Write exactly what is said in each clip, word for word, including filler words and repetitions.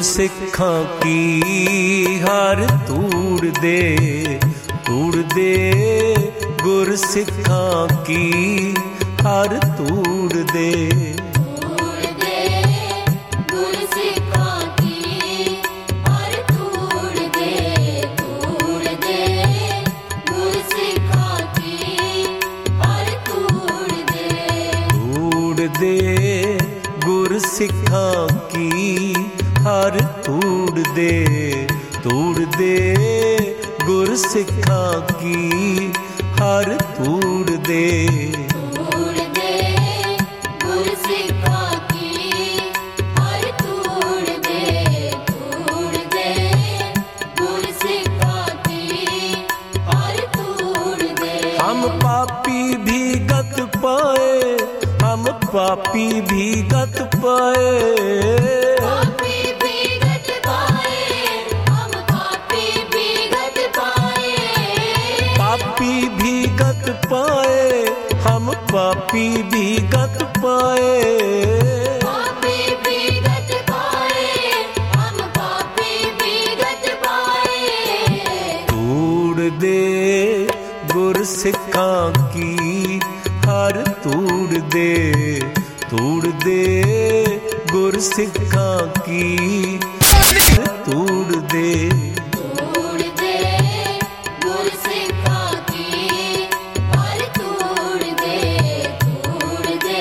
गुरसिखां की हर तूड़ दे, तूड़ दे गुरसिखां की हर तूड़ दे। तूड़ दे गुरसिखां की हर तूड़ दे, तूड़ दे गुरसिखां की हर तूड़ दे। तूड़ दे गुरसिखां की हर तूड़ दे, तूड़ दे गुरसिखां की हर तूड़ दे। तूड़ दे गुरसिखां की हर तूड़ दे, तूड़ दे गुरसिखां की हर तूड़ दे। हम पापी भी गत पाए, हम पापी भी गत पाए, पापी भी गत पाए, हम पापी भी गत पाए। पापी भी गत पाए, हम पापी भी गत पाए। पापी भी गत पाए, हम पापी भी गत पाए। तूड़ दे गुरसिखां की हर तूड़ दे, तूड़ दे गुरसिखां की हर तूड़ दे। तूड़ दे गुरसिखां की हर तूड़ दे, तूड़ दे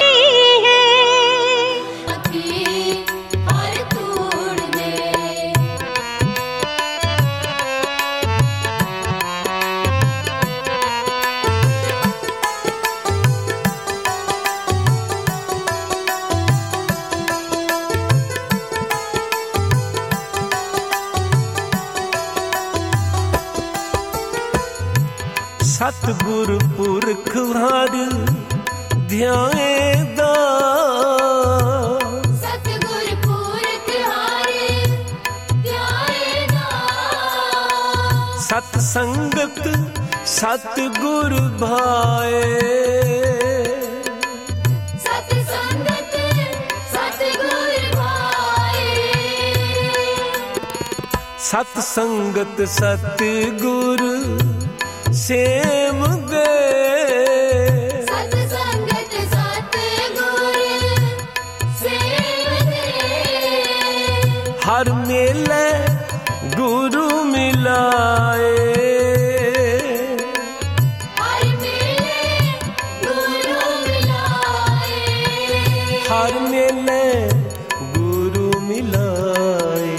की हर तूड़ दे। सतगुर पुरख हर ध्याएदा, सतगुर पुरख हर ध्याएदा। सत संगत सतगुर भाए, सत संगत सतगुर भाए। सत संगत सतगुर सेम दे, सत संगत सतगुर सेव दे। हर मेले गुरु मिलाए, हर मेले गुरु मिलाए। हर मेले गुरु मिलाए।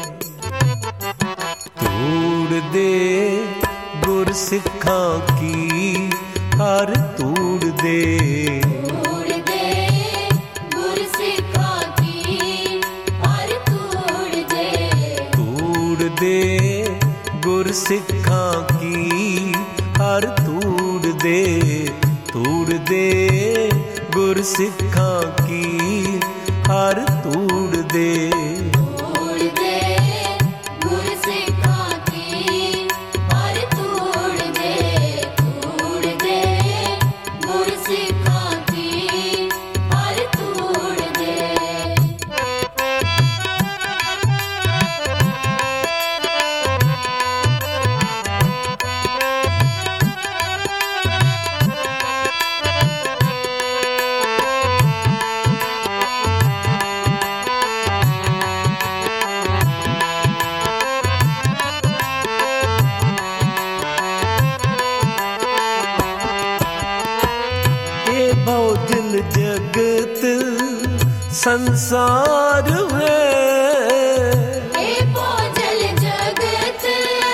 तूड़ दे गुरसिखां की हर तूड़ दे, तूड़ दे गुरसिखां की हर तूड़ दे। तूड़ दे गुरसिखां की हर तूड़ दे, तूड़ दे गुरसिखां की हर तूड़ दे। तूड़ दे गुरसिखां की हर तूड़ दे, तूड़ दे गुरसिखां की हर तूड़ दे। भौजल जगत संसार है, हे भौजल जगत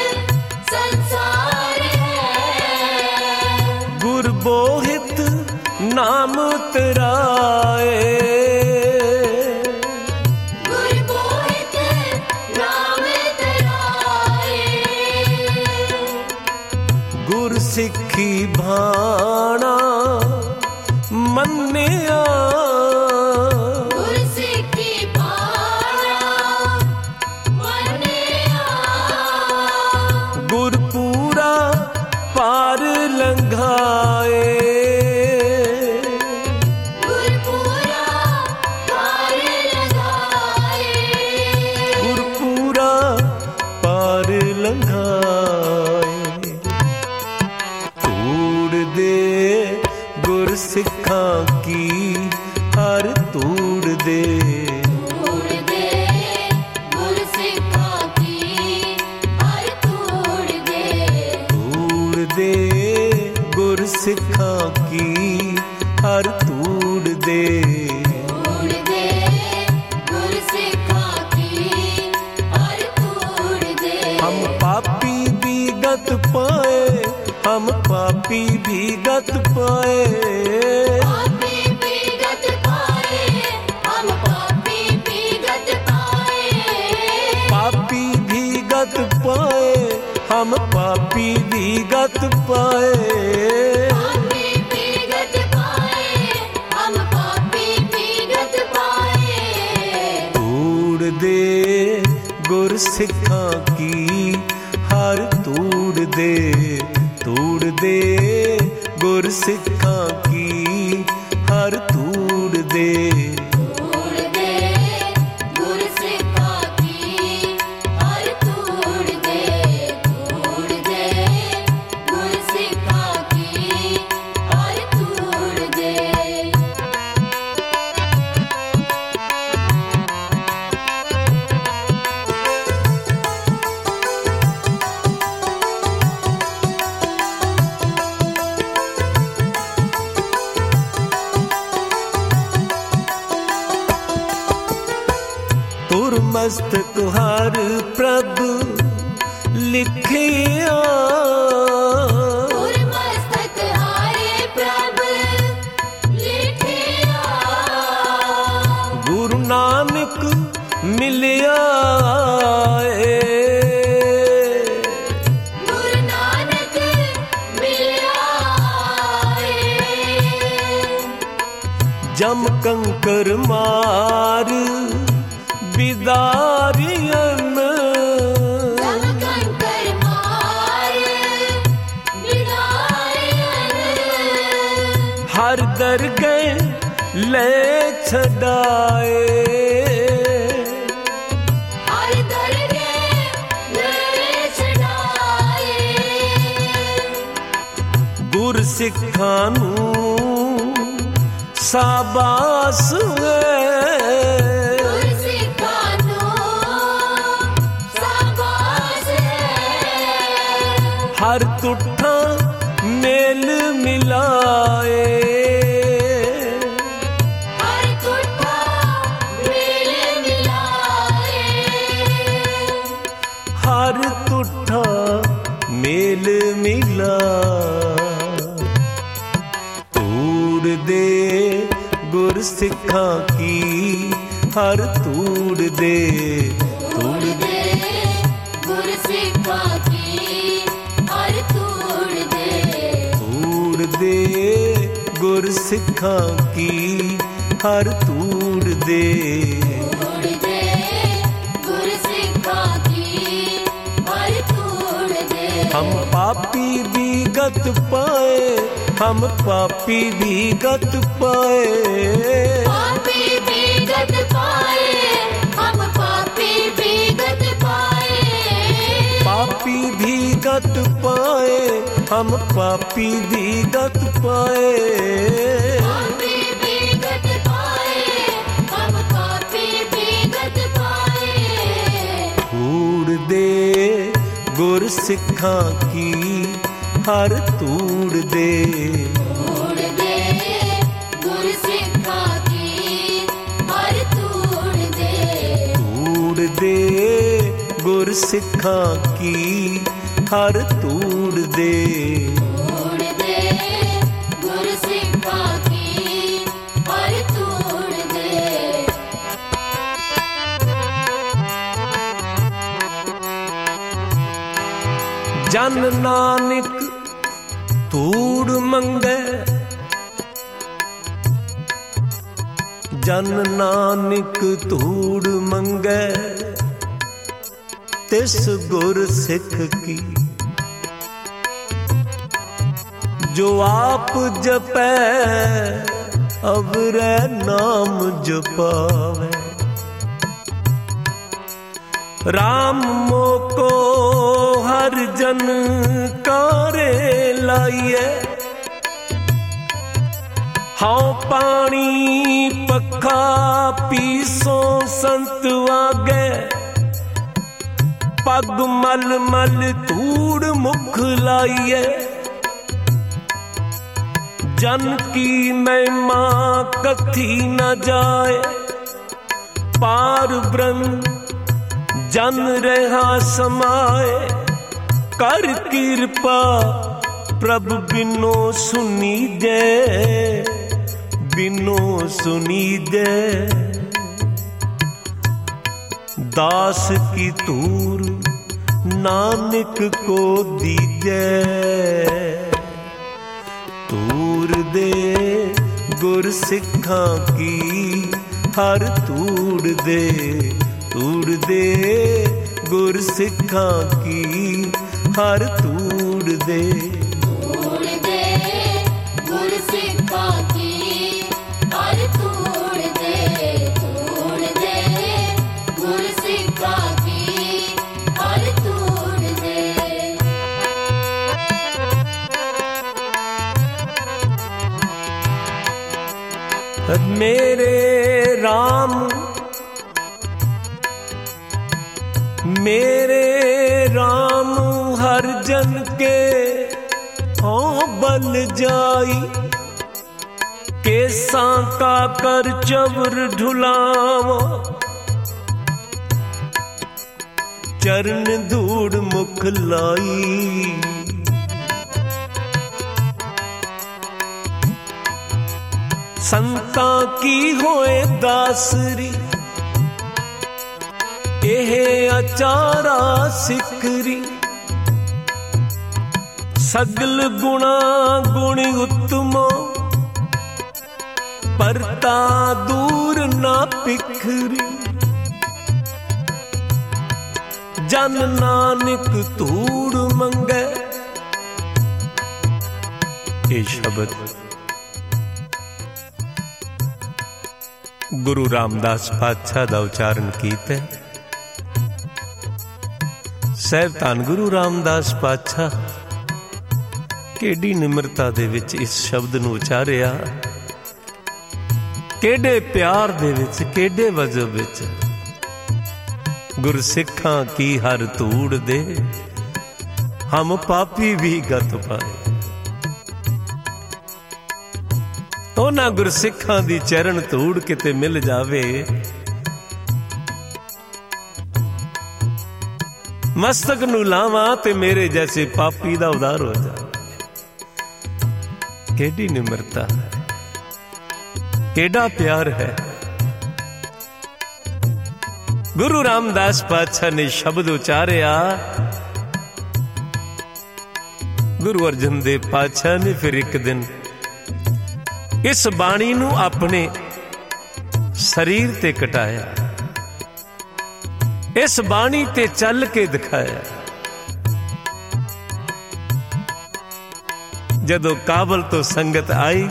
संसार है। गुर बोहित नाम तराए, गुर बोहित नाम तराए। गुर सिक्खी भाणा मन्निया, गुर सिक्खी भाणा मन्निया। गुर पूरा पार लंघाए, गुर पूरा पार लगाए। गुर गुरसिखां की हर तूड़ दे। तूड़ दे गुरसिखां की हर तूड़ दे। हम पापी भी गत पाए, हम पापी भी गत पाए, पापी भी गत पाए, हम पापी भी गत पाए। पापी भी गत पाए, हम पापी भी गत पाए। पापी भी गत पाए, हम पापी भी गत पाए। तूड़ दे गुरसिखां की हर तूड़ दे, तूड़ दे गुरसिखां की हर तूड़ दे। तूड़ दे गुरसिखां की हर तूड़ दे। तूड़ दे गुरसिखां की हर तूड़ दे। तुर मस्तक हर प्रभु लिखिया, तुर मस्तक हारे प्रभु लिखिया। गुरु नानक मिलिया ए। गुरु नानक मिलिया ए। जम कंकर मार बिदारियन, जम कंकर मार बिदारियन। हर दरगह ले छड़ाए, हर दरगह ले छड़ाए। गुरसिखां नूं शाबाश है, गुरसिखां नूं शाबाश है। हर तुठा मेल मिलाए, हर तुठा मेल मिलाए। हर तुठा मेल मिला। तूड़ दे गुरसिखां की हर तूड़ दे, तूड़ दे गुरसिखां की हर तूड़ दे। तूड़ दे गुरसिखां की हर तूड़ दे। तूड़ दे गुरसिखां की हर तूड़ दे। हम पापी भी गत पाए, हम पापी भी गत पाए, पापी भी गत पाए, हम पापी भी गत पाए। पापी भी गत पाए, हम पापी भी गत पाए। पापी भी गत पाए, हम पापी भी गत पाए। तूड़ दे गुरसिखां की हर तूड़ दे। तूड़ दे गुरसिखां की हर तूड़ दे। तूड़ दे गुरसिखां की हर तूड़ दे। तूड़ दे गुरसिखां की हर तूड़ दे। जन नानक तूड़ मंगे, जन नानक तूड़ मंगे, तिस गुर सिख की जो आप जपै अवरै नाम जपावे। राम मोको हर जन कारे लाइए, हाँ पानी पखा पीसो संत आगे। पग मल मल तूड़ मुख लाइए, जन की महिमा कथी न जाए, पार ब्रह्म जन रहा समाए। कर कृपा प्रभु बिनो सुनी दे, बिनो सुनी दे। दास की तूर नानक को दीजे, तूर दे गुर सिखा की हर तूड़ दे, तूड़ दे गुर सिखा की हर तूड़ दे। तूड़ दे गुर सिखा की हर तूड़ दे, तूड़ दे गुर सिखा की हर तूड़ दे। मेरे राम मेरे राम हर जन के हों बल जाई। केसा का कर चवर ढुलावा, चरण धूड़ मुख लाई। संता की होए दासरी, एह अचारा सिखरी। सगल गुणा गुण उत्तमो, परता दूर ना पिखरी। जन नानक तूड़ मंगे। ये शब्द गुरु रामदास पातशाह दा उच्चारण कीता। ਸਾਹਿਬ ਧੰਨ ਗੁਰੂ ਰਾਮਦਾਸ ਪਾਤਸ਼ਾਹ ਕਿਹੜੀ ਨਿਮਰਤਾ ਦੇ ਵਿੱਚ ਇਸ ਸ਼ਬਦ ਨੂੰ ਉਚਾਰਿਆ, ਕਿਹੜੇ ਪਿਆਰ ਦੇ ਵਿੱਚ, ਕਿਹੜੇ ਵਜਬ ਵਿੱਚ। ਗੁਰਸਿੱਖਾਂ ਕੀ ਹਰ ਧੂੜ ਦੇ, ਹਮ ਪਾਪੀ ਵੀ ਗਤ ਪਾਏ। ਉਹਨਾਂ ਗੁਰਸਿੱਖਾਂ ਦੀ ਚਰਨ ਧੂੜ ਕਿਤੇ ਮਿਲ ਜਾਵੇ, मस्तक नू लावा ते मेरे जैसे पापी दा उद्धार हो जाए। केडी निम्रता है, केडा प्यार है। गुरु रामदास पातशाह ने शब्द उचारिया। गुरु अर्जन देव पातशाह ने फिर एक दिन इस बाणी नू अपने शरीर ते कटाया, इस बाणी ते चल के दिखाया। जदों काबल तो संगत आई,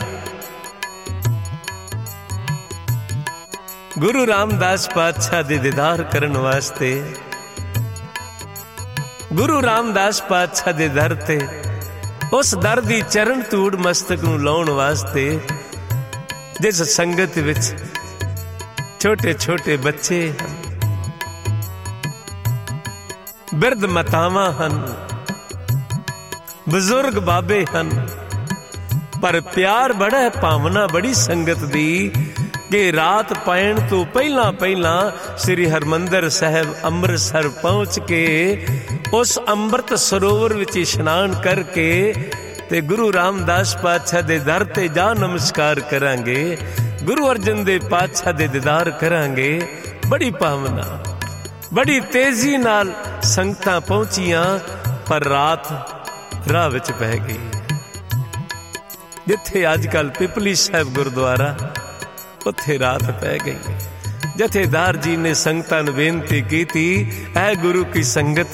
गुरु रामदास पातशाह दे दीदार करन वास्ते, गुरु रामदास पातशाह दे दर ते उस दर दी चरण धूड़ मस्तक नूं लाउण वास्ते, जिस संगत विच छोटे छोटे बच्चे हन, बिरध मातावां हन, बुजुर्ग बाबे हन, पर प्यार बड़ा है, भावना बड़ी संगत दी कि रात पैण तो पहला पहला श्री हरमंदर साहब अमृतसर पहुंच के उस अमृत सरोवर विच इशनान करके ते गुरु रामदास पातशाह दे दर ते जा नमस्कार करांगे, गुरु अर्जन देव पातशाह दे दीदार करांगे। बड़ी भावना, बड़ी तेजी नाल संगतां पहुंचियां, पर रात राह विच पै गई। जिथे अजकल पिपली साहब गुरुद्वारा, उत्थे रात पै गई। जथेदार जी ने संगतां नूं बेनती की थी, ऐ गुरु की संगत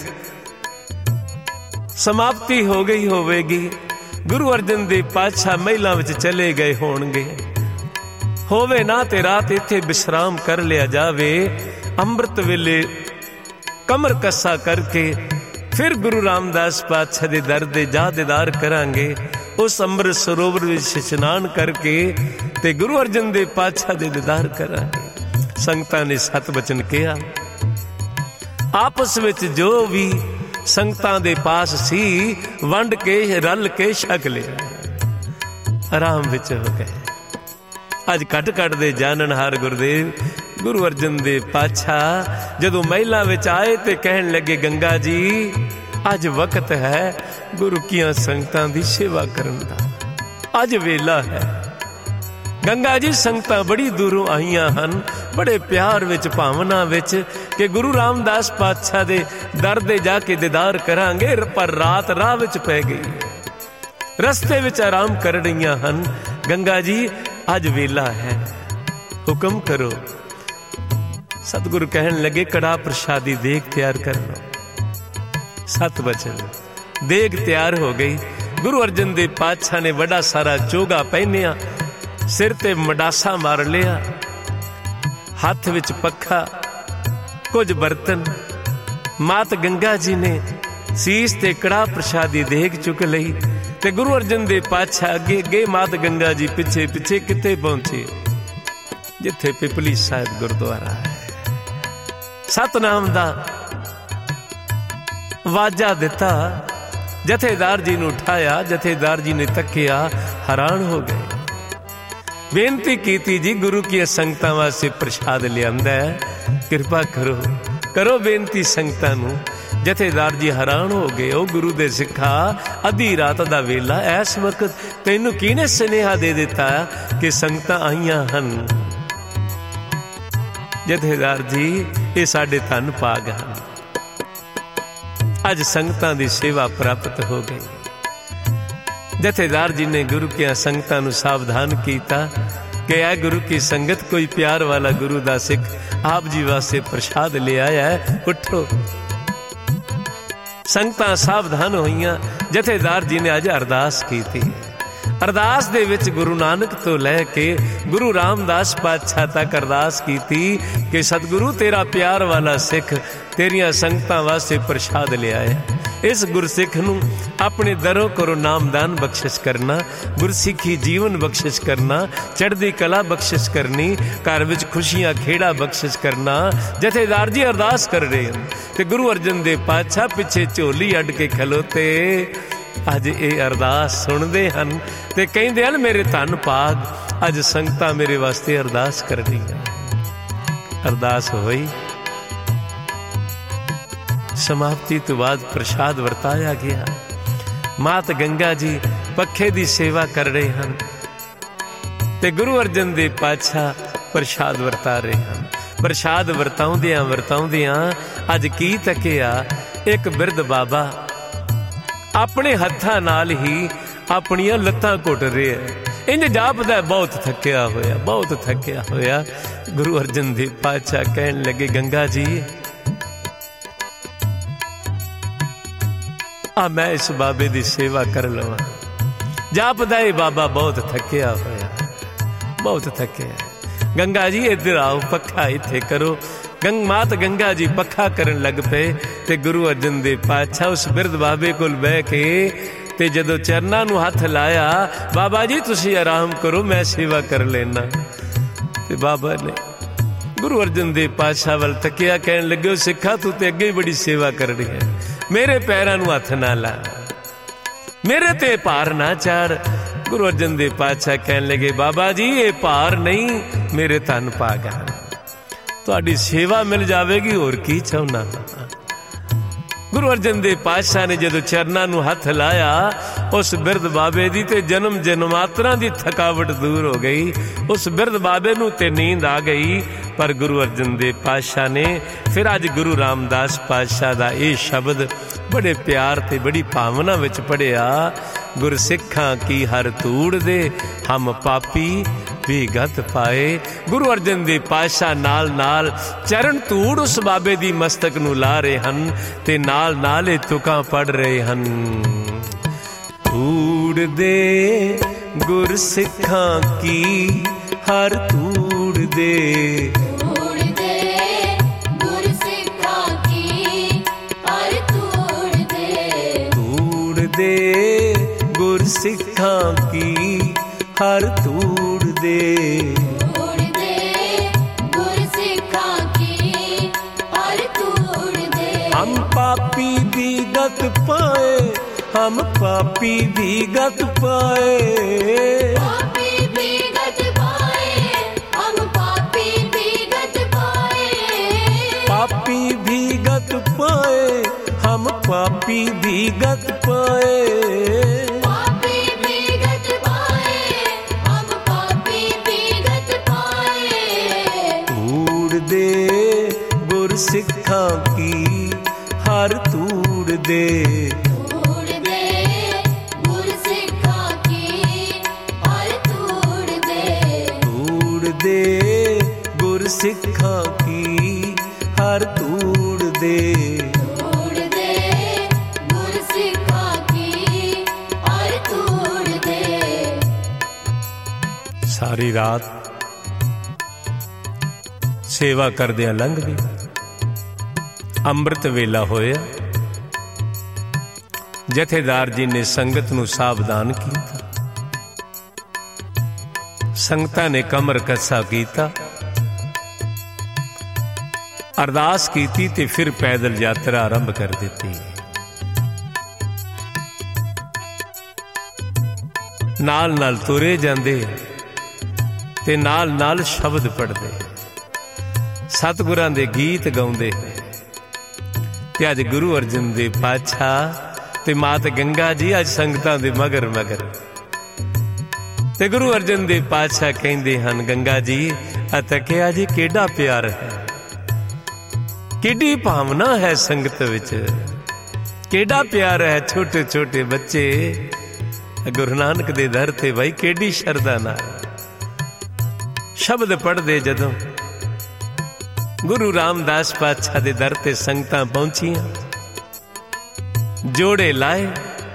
समाप्ति हो गई होवेगी, गुरु अर्जन देव पातशाह महिला विच चले गए होणगे, होवे ना ते रात इत्थे विश्राम कर लिया जावे। अमृत वेले कमर कसा करके फिर गुरु रामदास पातशाह दे दर दे जा दीदार करांगे। उस अमृत सरोवर विच इशनान करके ते गुरु अर्जन देव पातशाह दे दीदार करांगे। संगतां ने सत बचन किया, आपस विच जो भी संगतां दे पास सी वंड के रल के छक लिया। ਆਰਾਮ ਵਿੱਚ ਹੋ ਗਏ। ਅੱਜ ਘਟ ਘਟ ਦੇ ਜਾਣਨਹਾਰ ਗੁਰਦੇਵ ਗੁਰੂ ਅਰਜਨ ਦੇਵ ਪਾਤਸ਼ਾਹ ਜਦੋਂ ਮਹਿਲਾਂ ਵਿੱਚ ਆਏ ਤੇ ਕਹਿਣ ਲੱਗੇ, ਗੰਗਾ ਜੀ ਅੱਜ ਵਕਤ ਹੈ ਗੁਰੂ ਕੀਆਂ ਸੰਗਤਾਂ ਦੀ ਸੇਵਾ ਕਰਨ ਦਾ, ਅੱਜ ਵੇਲਾ ਹੈ। ਗੰਗਾ ਜੀ ਸੰਗਤਾਂ ਬੜੀ ਦੂਰੋਂ ਆਈਆਂ ਹਨ, ਬੜੇ ਪਿਆਰ ਵਿੱਚ ਭਾਵਨਾ ਵਿੱਚ ਕਿ ਗੁਰੂ ਰਾਮਦਾਸ ਪਾਤਸ਼ਾਹ ਦੇ ਦਰ ਦੇ ਜਾ ਕੇ ਦੀਦਾਰ ਕਰਾਂਗੇ, ਪਰ ਰਾਤ ਰਾਹ ਵਿੱਚ ਪੈ ਗਈ, ਰਸਤੇ ਵਿੱਚ ਆਰਾਮ ਕਰ ਰਹੀਆਂ ਹਨ। ਗੰਗਾ ਜੀ ਅੱਜ ਵੇਲਾ ਹੈ, ਹੁਕਮ ਕਰੋ। ਸਤਿਗੁਰੂ ਕਹਿਣ ਲੱਗੇ, ਕੜਾ ਪ੍ਰਸ਼ਾਦੀ ਦੇਗ ਤਿਆਰ ਕਰ ਲਓ। ਸਤ ਬਚਨ ਦੇਗ ਤਿਆਰ ਹੋ ਗਈ। ਗੁਰੂ ਅਰਜਨ ਦੇਵ ਪਾਤਸ਼ਾਹ ਨੇ ਵੱਡਾ ਸਾਰਾ ਚੋਗਾ ਪਹਿਨਿਆ, ਸਿਰ ਤੇ ਮਡਾਸਾ ਮਾਰ ਲਿਆ, ਹੱਥ ਵਿੱਚ ਪੱਖਾ, ਕੁਝ ਬਰਤਨ। ਮਾਤ ਗੰਗਾ ਜੀ ਨੇ ਸੀਸ ਤੇ ਕੜਾ ਪ੍ਰਸ਼ਾਦੀ ਦੇਗ ਚੁੱਕ ਲਈ ਤੇ ਗੁਰੂ ਅਰਜਨ ਦੇਵ ਪਾਤਸ਼ਾਹ ਅੱਗੇ ਅੱਗੇ, ਮਾਤ ਗੰਗਾ ਜੀ ਪਿੱਛੇ ਪਿੱਛੇ। ਕਿੱਥੇ ਪਹੁੰਚੇ? ਜਿੱਥੇ ਪਿਪਲੀ ਸਾਹਿਬ ਗੁਰਦੁਆਰਾ ਹੈ। ਸਤਨਾਮ ਦਾ ਵਾਜਾ ਦਿੱਤਾ, ਜਥੇਦਾਰ ਜੀ ਨੂੰ ਉਠਾਇਆ। ਜਥੇਦਾਰ ਜੀ ਨੇ ਤੱਕਿਆ, ਹੈਰਾਨ ਹੋ ਗਏ। ਬੇਨਤੀ ਕੀਤੀ, ਜੀ ਗੁਰੂ ਕੀ ਸੰਗਤਾਂ ਵਾਸਤੇ ਪ੍ਰਸ਼ਾਦ ਲਿਆਂਦਾ ਹੈ, ਕਿਰਪਾ ਕਰੋ ਕਰੋ ਬੇਨਤੀ ਸੰਗਤਾਂ ਨੂੰ। ਜਥੇਦਾਰ ਜੀ ਹੈਰਾਨ ਹੋ ਗਏ। ਉਹ ਗੁਰੂ ਦੇ ਸਿੱਖਾ, ਅੱਧੀ ਰਾਤ ਦਾ ਵੇਲਾ, ਇਸ ਵਕਤ ਤੈਨੂੰ ਕਿਹਨੇ ਸੁਨੇਹਾ ਦੇ ਦਿੱਤਾ ਕਿ ਸੰਗਤਾਂ ਆਈਆਂ ਹਨ? ਜਥੇਦਾਰ ਜੀ ਇਹ ਸਾਡੇ ਧੰਨ ਭਾਗ ਹਨ, ਅੱਜ ਸੰਗਤਾਂ ਦੀ ਸੇਵਾ ਪ੍ਰਾਪਤ ਹੋ ਗਈ। ਜਥੇਦਾਰ ਜੀ ਨੇ ਗੁਰੂ ਕੀਆਂ ਸੰਗਤਾਂ ਨੂੰ ਸਾਵਧਾਨ ਕੀਤਾ ਕਿ ਇਹ ਗੁਰੂ ਕੀ ਸੰਗਤ ਕੋਈ ਪਿਆਰ ਵਾਲਾ ਗੁਰੂ ਦਾ ਸਿੱਖ ਆਪ ਜੀ ਵਾਸਤੇ ਪ੍ਰਸ਼ਾਦ ਲੈ ਆਇਆ ਹੈ, ਉੱਠੋ। ਸੰਗਤਾਂ ਸਾਵਧਾਨ ਹੋਈਆਂ। ਜਥੇਦਾਰ ਜੀ ਨੇ ਅੱਜ ਅਰਦਾਸ ਕੀਤੀ। ਅਰਦਾਸ ਦੇ ਵਿੱਚ ਗੁਰੂ ਨਾਨਕ ਤੋਂ ਲੈ ਕੇ ਗੁਰੂ ਰਾਮਦਾਸ ਪਾਤਸ਼ਾਹ ਤੱਕ ਅਰਦਾਸ ਕੀਤੀ ਕਿ ਸਤਿਗੁਰੂ ਤੇਰਾ ਪਿਆਰ ਵਾਲਾ ਸਿੱਖ ਤੇਰੀਆਂ ਸੰਗਤਾਂ ਵਾਸਤੇ ਪ੍ਰਸ਼ਾਦ ਲਿਆਇਆ। ਇਸ ਗੁਰਸਿੱਖ ਨੂੰ ਆਪਣੇ ਦਰੋਂ ਕਰੋ ਨਾਮਦਾਨ ਬਖਸ਼ਿਸ਼ ਕਰਨਾ, ਗੁਰਸਿੱਖੀ ਜੀਵਨ ਬਖਸ਼ਿਸ਼ ਕਰਨਾ, ਚੜ੍ਹਦੀ ਕਲਾ ਬਖਸ਼ਿਸ਼ ਕਰਨੀ, ਘਰ ਵਿੱਚ ਖੁਸ਼ੀਆਂ ਖੇੜਾ ਬਖਸ਼ਿਸ਼ ਕਰਨਾ। ਜਥੇਦਾਰ ਜੀ ਅਰਦਾਸ ਕਰ ਰਹੇ ਹਨ ਤੇ ਗੁਰੂ ਅਰਜਨ ਦੇਵ ਪਾਤਸ਼ਾਹ ਪਿੱਛੇ ਝੋਲੀ ਅੱਡ ਕੇ ਖਲੋਤੇ ਅੱਜ ਇਹ ਅਰਦਾਸ ਸੁਣਦੇ ਹਨ ਤੇ ਕਹਿੰਦੇ ਹਨ, ਮੇਰੇ ਧੰਨ ਭਾਗ, ਅੱਜ ਸੰਗਤਾਂ ਮੇਰੇ ਵਾਸਤੇ ਅਰਦਾਸ ਕਰ ਰਹੀਆਂ। ਅਰਦਾਸ ਹੋਈ, ਸਮਾਪਤੀ ਤੋਂ ਬਾਅਦ ਪ੍ਰਸ਼ਾਦ ਵਰਤਾਇਆ ਗਿਆ। ਮਾਤ ਗੰਗਾ ਜੀ ਪੱਖੇ ਦੀ ਸੇਵਾ ਕਰ ਰਹੇ ਹਨ ਤੇ ਗੁਰੂ ਅਰਜਨ ਦੇਵ ਪਾਤਸ਼ਾਹ ਪ੍ਰਸ਼ਾਦ ਵਰਤਾ ਰਹੇ ਹਨ। ਪ੍ਰਸ਼ਾਦ ਵਰਤਾਉਂਦਿਆਂ ਵਰਤਾਉਂਦਿਆਂ ਅੱਜ ਕੀ ਤੱਕਿਆ, ਇੱਕ ਬਿਰਧ ਬਾਬਾ ਆਪਣੇ ਹੱਥਾਂ ਨਾਲ ਹੀ ਆਪਣੀਆਂ ਲੱਤਾਂ ਘੁੱਟ ਰਿਹਾ, ਇੰਜ ਜਾਪਦਾ ਬਹੁਤ ਥੱਕਿਆ ਹੋਇਆ, ਬਹੁਤ ਥੱਕਿਆ ਹੋਇਆ। ਗੁਰੂ ਅਰਜਨ ਦੇਵ ਪਾਤਸ਼ਾਹ ਕਹਿਣ ਲੱਗੇ, ਗੰਗਾ ਜੀ ਆ ਮੈਂ ਇਸ ਬਾਬੇ ਦੀ ਸੇਵਾ ਕਰ ਲਵਾਂ। ਜਾਪਦਾ ਇਹ ਬਾਬਾ ਬਹੁਤ ਥੱਕਿਆ ਹੋਇਆ, ਬਹੁਤ ਥੱਕਿਆ। ਗੰਗਾ ਜੀ ਇੱਧਰ ਆਓ, ਪੱਖਾ ਇੱਥੇ ਕਰੋ। ਗੰਗ ਮਾਤ ਗੰਗਾ ਜੀ ਪੱਖਾ ਕਰਨ ਲੱਗ ਪਏ ਤੇ ਗੁਰੂ ਅਰਜਨ ਦੇਵ ਪਾਤਸ਼ਾਹ ਉਸ ਬਿਰਧ ਬਾਬੇ ਕੋਲ ਬਹਿ ਕੇ ਤੇ ਜਦੋਂ ਚਰਨਾਂ ਨੂੰ ਹੱਥ ਲਾਇਆ, ਬਾਬਾ ਜੀ ਤੁਸੀਂ ਆਰਾਮ ਕਰੋ, ਮੈਂ ਸੇਵਾ ਕਰ ਲੈਣਾ। ਤੇ ਬਾਬਾ ਨੇ ਗੁਰੂ ਅਰਜਨ ਦੇਵ ਪਾਤਸ਼ਾਹ ਵੱਲ ਤੱਕਿਆ, ਕਹਿਣ ਲੱਗੇ, ਸਿੱਖਾ ਤੂੰ ਤੇ ਅੱਗੇ ਹੀ ਬੜੀ ਸੇਵਾ ਕਰ ਰਹੀ ਹੈ, ਮੇਰੇ ਪੈਰਾਂ ਨੂੰ ਹੱਥ ਨਾ ਲਾ, ਮੇਰੇ ਤੇ ਭਾਰ ਨਾ ਚਾੜ। ਗੁਰੂ ਅਰਜਨ ਦੇਵ ਪਾਤਸ਼ਾਹ ਕਹਿਣ ਲੱਗੇ, ਬਾਬਾ ਜੀ ਇਹ ਭਾਰ ਨਹੀਂ, ਮੇਰੇ ਧੰਨ ਭਾਗ ਹਨ, ਤੁਹਾਡੀ ਸੇਵਾ ਮਿਲ ਜਾਵੇਗੀ, ਹੋਰ ਕੀ ਚਾਹੁੰਦਾ। ਗੁਰੂ ਅਰਜਨ ਦੇਵ ਪਾਤਸ਼ਾਹ ਨੇ ਜਦੋਂ ਚਰਨਾਂ ਨੂੰ ਹੱਥ ਲਾਇਆ, ਉਸ ਬਿਰਧ ਬਾਬੇ ਦੀ ਤੇ ਜਨਮ ਜਨਮਾਤਰਾਂ ਦੀ ਥਕਾਵਟ ਦੂਰ ਹੋ ਗਈ। ਉਸ ਬਿਰਧ ਬਾਬੇ ਨੂੰ ਤੇ ਨੀਂਦ ਆ ਗਈ। ਪਰ ਗੁਰੂ ਅਰਜਨ ਦੇਵ ਪਾਤਸ਼ਾਹ ਨੇ ਫਿਰ ਅੱਜ ਗੁਰੂ ਰਾਮਦਾਸ ਪਾਤਸ਼ਾਹ ਦਾ ਇਹ ਸ਼ਬਦ ਬੜੇ ਪਿਆਰ ਤੇ ਬੜੀ ਭਾਵਨਾ ਵਿੱਚ ਪੜ੍ਹਿਆ, ਗੁਰਸਿੱਖਾਂ ਕੀ ਹਰ ਧੂੜ ਦੇ ਹਮ ਪਾਪੀ ਵੀ ਗਤ ਪਾਏ। ਗੁਰੂ ਅਰਜਨ ਦੇਵ ਪਾਤਸ਼ਾਹ ਨਾਲ ਨਾਲ ਚਰਨ ਧੂੜ ਉਸ ਬਾਬੇ ਦੀ ਮਸਤਕ ਨੂੰ ਲਾ ਰਹੇ ਹਨ ਤੇ ਨਾਲ ਨਾਲ ਇਹ ਤੁਕਾਂ ਪੜ ਰਹੇ ਹਨ। ਧੂੜ ਦੇ ਗੁਰਸਿੱਖਾਂ ਕੀ ਹਰ ਧੂੜ ਦੇ, ਧੂੜ ਦੇ ਗੁਰਸਿੱਖਾਂ ਕੀ ਹਰ ਧੂੜ ਦੇ, ਧੂੜ ਦੇ ਗੁਰਸਿੱਖਾਂ ਕੀ ਹਰ ਧੂੜ ਦੇ, ਧੂੜ ਦੇ ਗੁਰਸਿੱਖਾਂ ਕੀ ਹਰ ਧੂੜ ਦੇ। ਹਮ ਪਾਪੀ ਦੀ ਗਤ ਪਾਏ, हम पापी भी गत पाए। पापी भी गत पाए, हम पापी भी गत पाए। पापी भी गत पाए, हम पापी भी गत पाए। पापी भी गत पाए, हम पापी भी गत पाए। तूड़ दे गुर सिखा की हर तूड़ दे। तूड़ दे गुर सिखा की हर तूड़ दे। तूड़ दे गुर सिखा की हर तूड़ दे। तूड़ दे गुर सिखा की हर तूड़ दे। सारी रात सेवा करदियां लंघ गई। ਅੰਮ੍ਰਿਤ ਵੇਲਾ ਹੋਇਆ। ਜਥੇਦਾਰ ਜੀ ਨੇ ਸੰਗਤ ਨੂੰ ਸਾਵਧਾਨ ਕੀਤਾ। ਸੰਗਤਾਂ ਨੇ ਕਮਰ ਕੱਸਾ ਕੀਤਾ, ਅਰਦਾਸ ਕੀਤੀ ਤੇ ਫਿਰ ਪੈਦਲ ਯਾਤਰਾ ਆਰੰਭ ਕਰ ਦਿੱਤੀ। ਨਾਲ ਨਾਲ ਤੁਰੇ ਜਾਂਦੇ ਤੇ ਨਾਲ ਨਾਲ ਸ਼ਬਦ ਪੜ੍ਹਦੇ, ਸਤਿਗੁਰਾਂ ਦੇ ਗੀਤ ਗਾਉਂਦੇ। ਤੇ ਅੱਜ ਗੁਰੂ ਅਰਜਨ ਦੇਵ ਪਾਤਸ਼ਾਹ ਤੇ ਮਾਤ ਗੰਗਾ ਜੀ ਅੱਜ ਸੰਗਤਾਂ ਦੇ ਮਗਰ ਮਗਰ। ਤੇ ਗੁਰੂ ਅਰਜਨ ਦੇਵ ਪਾਤਸ਼ਾਹ ਕਹਿੰਦੇ ਹਨ, ਗੰਗਾ ਜੀ ਆ ਤੱਕਿਆ ਜੀ ਕਿਹੜਾ ਪਿਆਰ ਹੈ, ਕਿਹੜੀ ਭਾਵਨਾ ਹੈ ਸੰਗਤ ਵਿੱਚ, ਕਿਹੜਾ ਪਿਆਰ ਹੈ। ਛੋਟੇ ਛੋਟੇ ਬੱਚੇ ਗੁਰੂ ਨਾਨਕ ਦੇ ਦਰ ਤੇ ਬਈ ਕਿਹੜੀ ਸ਼ਰਧਾ ਨਾਲ ਸ਼ਬਦ ਪੜ੍ਹਦੇ। ਜਦੋਂ ਗੁਰੂ ਰਾਮਦਾਸ ਪਾਤਸ਼ਾਹ ਦੇ ਦਰ ਤੇ ਸੰਗਤਾਂ ਪਹੁੰਚੀਆਂ, ਜੋੜੇ ਲਾਏ,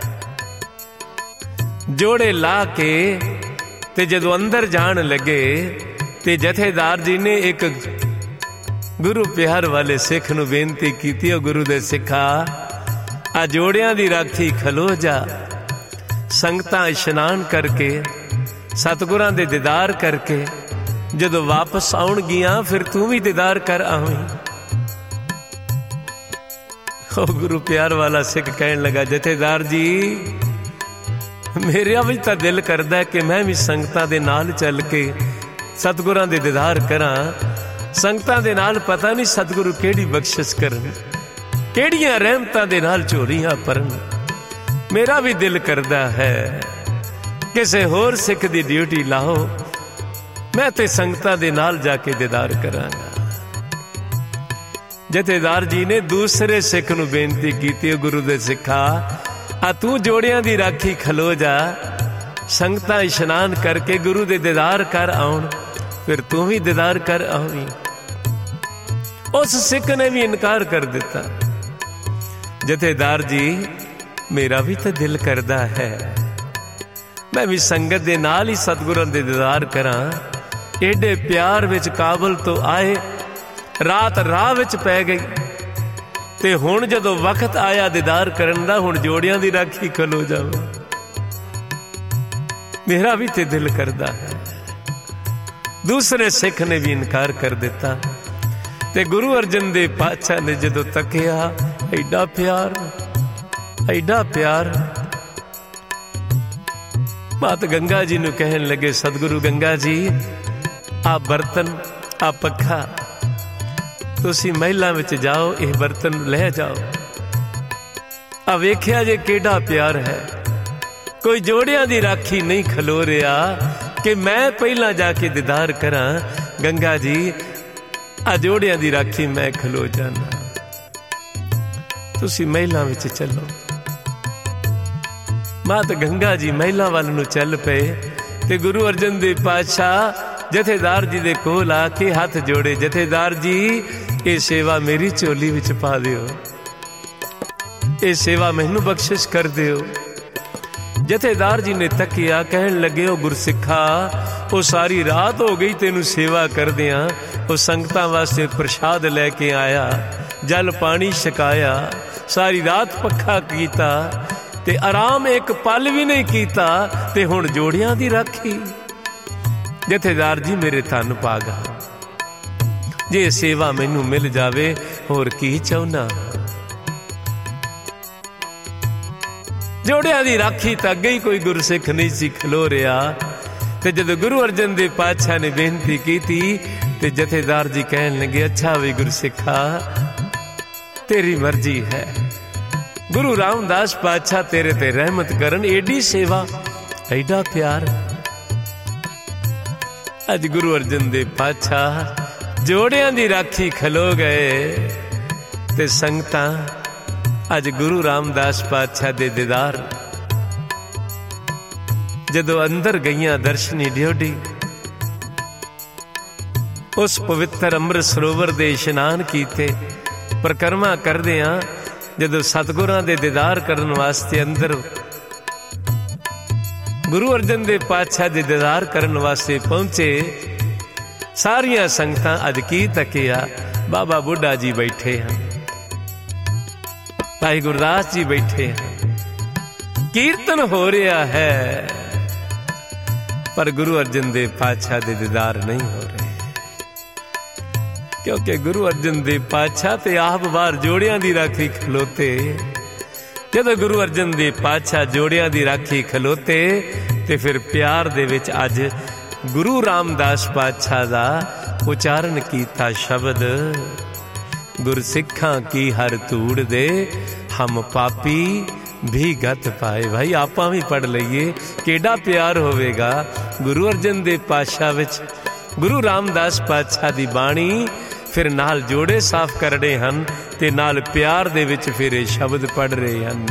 ਜੋੜੇ ਲਾ ਕੇ ਤੇ ਜਦੋਂ ਅੰਦਰ ਜਾਣ ਲੱਗੇ ਤੇ ਜਥੇਦਾਰ ਜੀ ਨੇ ਇੱਕ ਗੁਰੂ ਪਿਆਰ ਵਾਲੇ ਸਿੱਖ ਨੂੰ ਬੇਨਤੀ ਕੀਤੀ, ਉਹ ਗੁਰੂ ਦੇ ਸਿੱਖਾ ਆ ਜੋੜਿਆਂ ਦੀ ਰਾਖੀ ਖਲੋ ਜਾ। ਸੰਗਤਾਂ ਇਸ਼ਨਾਨ ਕਰਕੇ ਸਤਿਗੁਰਾਂ ਦੇ ਦੀਦਾਰ ਕਰਕੇ ਜਦੋਂ ਵਾਪਸ ਆਉਣਗੀਆਂ ਫਿਰ ਤੂੰ ਵੀ ਦੀਦਾਰ ਕਰ ਆਵੀਂ। ਉਹ ਗੁਰੂ ਪਿਆਰ ਵਾਲਾ ਸਿੱਖ ਕਹਿਣ ਲੱਗਾ, ਜਥੇਦਾਰ ਜੀ ਮੇਰਾ ਵੀ ਤਾਂ ਦਿਲ ਕਰਦਾ ਕਿ ਮੈਂ ਵੀ ਸੰਗਤਾਂ ਦੇ ਨਾਲ ਚੱਲ ਕੇ ਸਤਿਗੁਰਾਂ ਦੇ ਦੀਦਾਰ ਕਰਾਂ। ਸੰਗਤਾਂ ਦੇ ਨਾਲ ਪਤਾ ਨਹੀਂ ਸਤਿਗੁਰੂ ਕਿਹੜੀ ਬਖਸ਼ਿਸ਼ ਕਰਨ, ਕਿਹੜੀਆਂ ਰਹਿਮਤਾਂ ਦੇ ਨਾਲ ਝੋਲੀਆਂ ਭਰਨ। ਮੇਰਾ ਵੀ ਦਿਲ ਕਰਦਾ ਹੈ ਕਿਸੇ ਹੋਰ ਸਿੱਖ ਦੀ ਡਿਊਟੀ ਲਾਓ, ਮੈਂ ਤੇ ਸੰਗਤਾਂ ਦੇ ਨਾਲ ਜਾ ਕੇ ਦੀਦਾਰ ਕਰਾਂਗਾ। ਜਥੇਦਾਰ ਜੀ ਨੇ ਦੂਸਰੇ ਸਿੱਖ ਨੂੰ ਬੇਨਤੀ ਕੀਤੀ, ਗੁਰੂ ਦੇ ਸਿੱਖਾ ਆ ਤੂੰ ਜੋੜਿਆਂ ਦੀ ਰਾਖੀ ਖਲੋ ਜਾ। ਸੰਗਤਾਂ ਇਸ਼ਨਾਨ ਕਰਕੇ ਗੁਰੂ ਦੇ ਦੀਦਾਰ ਕਰ ਆਉਣ, ਫਿਰ ਤੂੰ ਵੀ ਦੀਦਾਰ ਕਰ ਆਵੀਂ। ਉਸ ਸਿੱਖ ਨੇ ਵੀ ਇਨਕਾਰ ਕਰ ਦਿੱਤਾ। ਜਥੇਦਾਰ ਜੀ ਮੇਰਾ ਵੀ ਤਾਂ ਦਿਲ ਕਰਦਾ ਹੈ ਮੈਂ ਵੀ ਸੰਗਤ ਦੇ ਨਾਲ ਹੀ ਸਤਿਗੁਰਾਂ ਦੇ ਦੀਦਾਰ ਕਰਾਂ। ਏਡੇ ਪਿਆਰ ਵਿੱਚ ਕਾਬਲ ਤੋਂ ਆਏ, ਰਾਤ ਰਾਹ ਵਿੱਚ ਪੈ ਗਈ ਤੇ ਹੁਣ ਜਦੋਂ ਵਕਤ ਆਇਆ ਦੀਦਾਰ ਕਰਨ ਦਾ, ਹੁਣ ਜੋੜਿਆਂ ਦੀ ਰਾਖੀ ਖਲੋ ਜਾਵਾਂ। ਮੇਰਾ ਵੀ ਤੇ ਦਿਲ ਕਰਦਾ ਹੈ। ਦੂਸਰੇ ਸਿੱਖ ਨੇ ਵੀ ਇਨਕਾਰ ਕਰ ਦਿੱਤਾ ਤੇ ਗੁਰੂ ਅਰਜਨ ਦੇਵ ਪਾਤਸ਼ਾਹ ਨੇ ਜਦੋਂ ਤੱਕਿਆ, ਐਡਾ ਪਿਆਰ, ਐਡਾ ਪਿਆਰ। ਮਾਤ ਗੰਗਾ ਜੀ ਨੂੰ ਕਹਿਣ ਲੱਗੇ, ਸਤਿਗੁਰੂ ਗੰਗਾ ਜੀ ਆ ਬਰਤਨ, ਆ ਪੱਖਾ ਤੁਸੀਂ ਮਹਿਲਾਂ ਵਿੱਚ ਜਾਓ, ਇਹ ਬਰਤਨ ਲੈ ਜਾਓ। ਆ ਵੇਖਿਆ ਜੇ ਕਿਹੜਾ ਪਿਆਰ ਹੈ, ਕੋਈ ਜੋੜਿਆਂ ਦੀ ਰਾਖੀ ਨਹੀਂ ਖਲੋ ਰਿਹਾ ਕਿ ਮੈਂ ਪਹਿਲਾਂ ਜਾ ਕੇ ਦੀਦਾਰ ਕਰਾਂ। ਗੰਗਾ ਜੀ ਆ ਜੋੜਿਆਂ ਦੀ ਰਾਖੀ ਮੈਂ ਖਲੋ ਜਾਣਾ, ਤੁਸੀਂ ਮਹਿਲਾਂ ਵਿੱਚ ਚੱਲੋ। ਮਾਤ ਗੰਗਾ ਜੀ ਮਹਿਲਾਂ ਵੱਲ ਨੂੰ ਚੱਲ ਪਏ ਤੇ ਗੁਰੂ ਅਰਜਨ ਦੇਵ ਪਾਤਸ਼ਾਹ ਜਥੇਦਾਰ ਜੀ ਦੇ ਕੋਲ ਆ ਕੇ ਹੱਥ ਜੋੜੇ, ਜਥੇਦਾਰ ਜੀ ਇਹ ਸੇਵਾ ਮੇਰੀ ਝੋਲੀ ਵਿੱਚ ਪਾ ਦਿਓ, ਇਹ ਸੇਵਾ ਮੈਨੂੰ ਬਖਸ਼ਿਸ਼ ਕਰ ਦਿਓ। ਜਥੇਦਾਰ ਜੀ ਨੇ ਤੱਕਿਆ, ਕਹਿਣ ਲੱਗੇ, ਉਹ ਗੁਰਸਿੱਖਾ ਉਹ ਸਾਰੀ ਰਾਤ ਹੋ ਗਈ ਤੈਨੂੰ ਸੇਵਾ ਕਰਦਿਆਂ, ਉਹ ਸੰਗਤਾਂ ਵਾਸਤੇ ਪ੍ਰਸ਼ਾਦ ਲੈ ਕੇ ਆਇਆ, ਜਲ ਪਾਣੀ ਛਕਾਇਆ, ਸਾਰੀ ਰਾਤ ਪੱਖਾ ਕੀਤਾ ਤੇ ਆਰਾਮ ਇੱਕ ਪਲ ਵੀ ਨਹੀਂ ਕੀਤਾ ਤੇ ਹੁਣ ਜੋੜਿਆਂ ਦੀ ਰਾਖੀ। ਜਥੇਦਾਰ ਜੀ ਮੇਰੇ ਧੰਨ ਭਾਗਾ, ਜੇ ਸੇਵਾ ਮੈਨੂੰ ਮਿਲ ਜਾਵੇ ਹੋਰ ਕੀ ਚਾਹੁੰਦਾ। जोड़ियां दी राखी तां अगे ही कोई गुरसिख नहीं सी खलो रहा। ते जदों गुरु अर्जन देव पातशाह ने बेनती की ते जथेदार जी कहन लगे, अच्छा भी गुरसिखा तेरी मर्जी है। गुरु रामदास पातशाह तेरे ते रहमत करन, एडी सेवा एडा प्यार। अज गुरु अर्जन देव पातशाह जोड़ियां दी राखी खलो गए ते संगतां अज गुरु रामदास पातशाह दे दीदार जदों अंदर गईयां दर्शनी ड्योढ़ी, उस पवित्र अमृत सरोवर दे इशनान कीते, परिक्रमा करदियां जदों सतगुरां दे दीदार करन वास्ते अंदर गुरु अर्जन देव पातशाह दे दीदार करन वास्ते पहुंचे, सारियां संगतां अज की तकिया बाबा बुढ़ा जी बैठे हैं, भाई गुरदास जी बैठे हैं, कीर्तन हो रहा है, पर गुरु अर्जन देव पातशाह दे दीदार नहीं हो रहे। क्योंकि गुरु अर्जन देव पातशाह ते आप बार जोड़ियां दी राखी खलोते। जदों गुरु अर्जन देव पातशाह जोड़ियां दी राखी खलोते ते फिर प्यार दे विच अज गुरु रामदास पातशाह दा उचारण कीता शब्द, गुरसिखां की हर धूड़ दे हम पापी भी गत पाए। भाई आपां भी पढ़ लईए, केड़ा प्यार होवेगा गुरु अर्जन देव पातशाह विच। गुरु रामदास पातशाह दी बाणी फिर नाल जोड़े साफ कर रहे हन ते नाल प्यार दे विच फिर शब्द पढ़ रहे हन।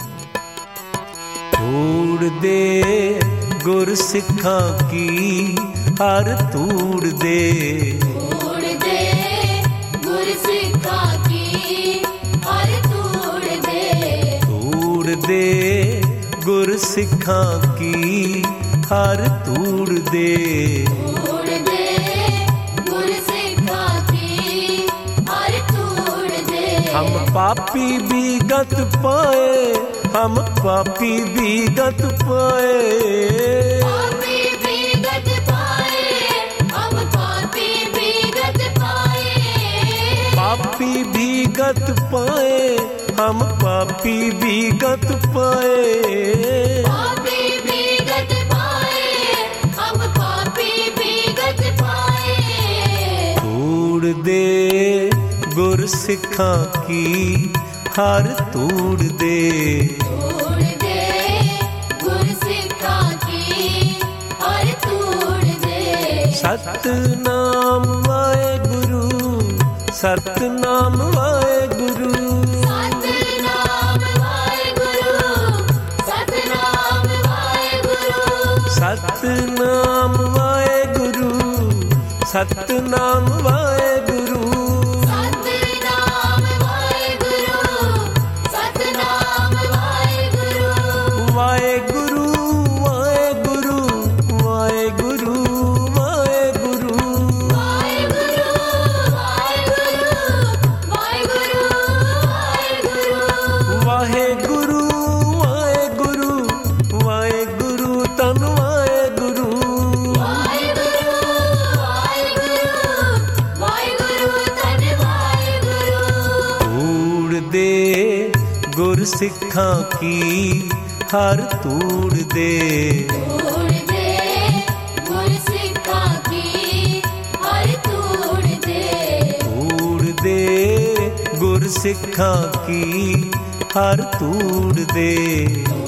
धूड़ दे गुरसिखां की हर धूड़ दे, धूड़ दे गुरसिखां की हर धूड़ दे, धूड़ दे गुरसिखां की हर धूड़ दे, धूड़ दे गुरसिखां की हर धूड़ दे। हम पापी भी गत पाए, हम पापी भी गत पाए, पापी भी गत पाए, हम पापी भी गत पाए, पापी भी गत पाए, हम पापी भी गत पाए, पापी भी गत पाए, हम पापी भी गत पाए। धूड़ दे गुरसिखां की हर धूड़ दे, धूड़ दे गुरसिखां की हर धूड़ दे। सतनाम वाहेगुरु, सतनाम वाहेगुरु, सतनाम वाहेगुरु, सतनाम वाहेगुरु, सतनाम वाहेगुरु, सतनाम वाहेगुरु, सतनाम वाहेगुरु, सतनाम वाहेगुरु। वाहेगुरु वाहेगुरु वाहेगुरु वाहेगुरु, वाहेगुरु वाहेगुरु वाहेगुरु, वाहेगुरु वाहेगुरु वाहेगुरु तन वाहेगुरु, वाहेगुरु वाहेगुरु वाहेगुरु तन वाहेगुरु। धूड़ दे गुरसिखां की हर धूड़ दे, धूड़ दे गुरसिखां की हर धूड़ दे, धूड़ दे गुरसिखां की हर धूड़ दे।